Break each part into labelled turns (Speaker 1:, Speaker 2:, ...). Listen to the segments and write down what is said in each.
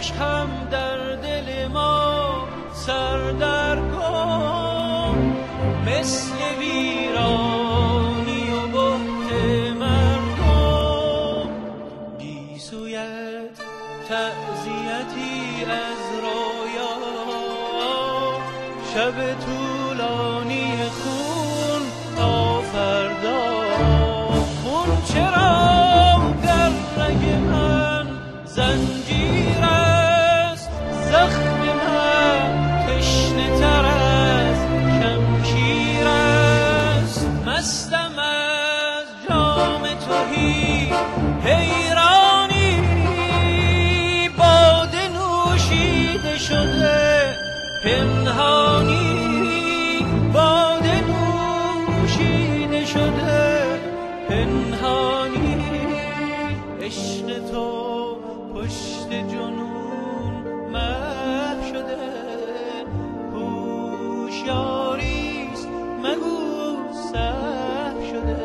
Speaker 1: عشقم در دل ما سردرگم، مثل ویرانی و بهت مردم. گیسویت تعزیتی از رویا، شب طولانی خون تا فردا. خون چرا در رگ من زنجیر است، زخم من تشنه تر از شمشیر است. مستم از جام تهی حیرانی، باده نوشیده شده پنهانی، باده نوشیده شده پنهانی. عشق تو پشت جنون محو شده، هوشیاریست مگو سهو شده.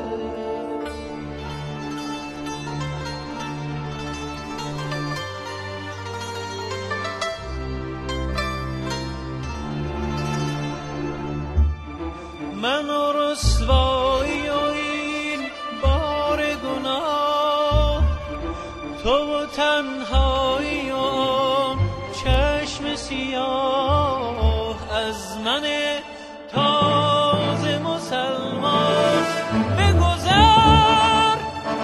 Speaker 1: من و رسوایی و این بار گناه، تو و تنهایی و چشم سیاه از من تازه مسلمان. بگذر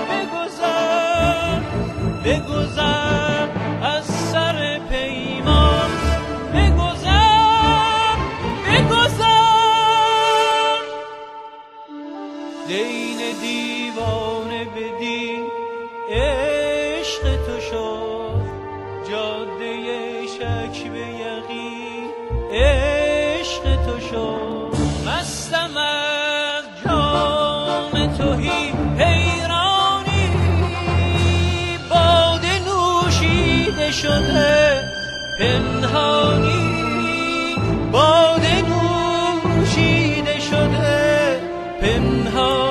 Speaker 1: بگذر بگذر از سر پیمان، بگذر بگذر. دین دیوانه بدی عشق تو شد، جاده شک به یقین عشق تو شد. مستم از جام تهی حیرانی، باده نوشیده شده پنهانی، باده نوشیده شده پنهانی.